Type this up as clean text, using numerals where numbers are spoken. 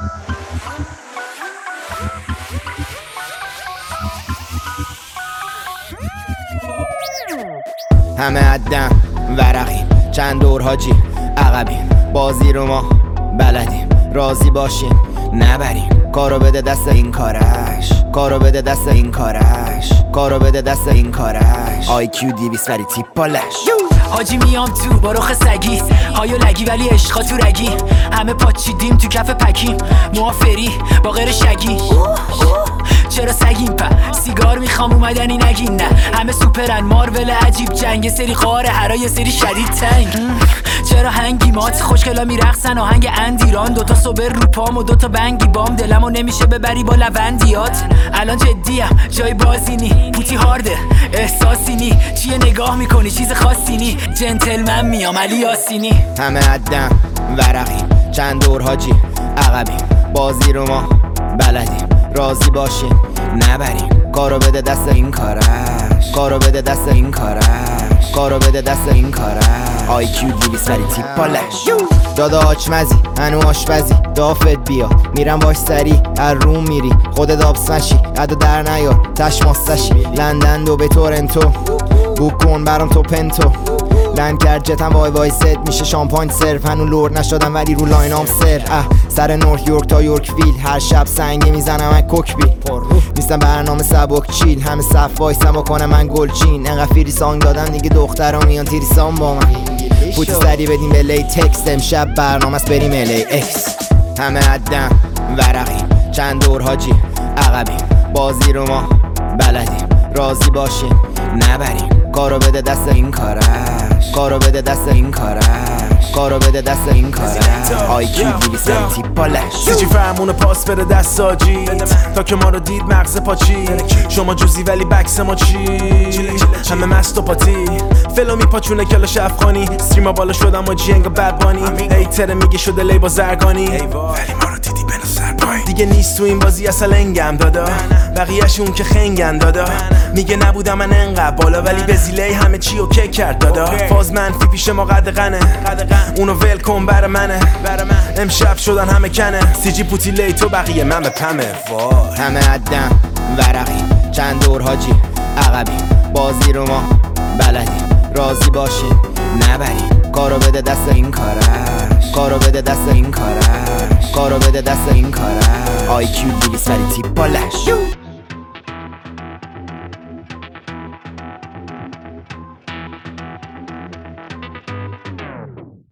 همه عدم ورقیم، چند دور حاجی عقبیم، بازی رو ما بلدیم، راضی باشین نبریم. کارو بده دست این کارش، کارو بده دست این کارش، کارو بده دست این کارش. IQ 200 ولی تیپ بالش. حاجی میام تو با رخ سگی، هایو لگی ولی عشقا تو رگی، همه پاچیدیم تو کف پکیم، موافری با غیر شگی. چرا سگیم سیگار میخوام اومدنی نگین نه، همه سوپرن مارول عجیب جنگ، یه سری قاره هرا یه سری شدید تنگ. چرا هنگی مات خوشگلا میرقصن آهنگ اندیران، دوتا صبر رو پام و دوتا بنگی بام، دلمو نمیشه ببری با لوندیات. الان جدیم جای بازی نی، پوتی هارده احساسی نی، چیه نگاه میکنی چیز خاصی نی، جنتلمن میام علی یاسینی. همه عدم ورقیم، چند دور حاجی عقبیم، بازی رو ما بلدیم، راضی باشین نبریم. کارو بده دست این کارش، کارو بده دست این کارش، کارو بده دست این کارش. IQ 200 ولی تیپ بالش. دادا آچمزی هنو آشپزی، دافت بیا میرم باش سری، هر روم میری خودت آبسمشی، عدو در نیار تشماستشی، لندن دو به تورنتو بوک کن برام تو پنتو، لند کرد جتم وای وای ست میشه شامپاین سرف، هنو لورد نشدم ولی رو لاینام سر. سر نورک یورک تا یورک ویل، هر شب سنگی میزنم من کوکبیل، نیستم برنامه سبک چیل، همه صف وایسم و کنم من گلچین، انقدر فیری سانگ دادم دیگه دخترها میان تیریسان با من، فوتی سری بدیم به لیتکس، امشب برنامه است بریم LAX. همه عدم ورقیم، چند دور حاجی عقبیم، بازی رو ما بلدیم، راضی باشین نبریم. کارو بده دست این کارش، کارو بده دست این کارش، کارو بده دست این کارش. IQ 200 ولی تیپ بالش. سیچی فرمون پاس بده دست آجیت، تا که ما رو دید مغز پاچید، شما جوزی ولی بکس ما چی، همه مست و پاتی فلو میپاچونه کلاش افغانی، استریما بالا شدم و جنگ بد بانی، ایتره میگه شده لی با زرگانی، ولی ما رو دیدی بنا سرپایی دیگه نیست تو این بازی اصلا انگم دادا، بقیهشون که خنگن دادا، میگه نبودم من انقدر بالا ولی به زیله همه چی اوکی کرد دادا، فاز منفی پیش ما قدغنه، اونو ول کن بر منه، امشب شدن همه کنه، سیجی پوتی لی تو بقیه من به پمه. وای همه عدم ورقیم، چند دور حاجی عقبیم، بازی رو ما بلدیم، راضی باشین نبریم. کارو بده دست این کارش، کارو بده دست این کارش، کارو بده دست این کارش. IQ 200 ولی تیپ بالش.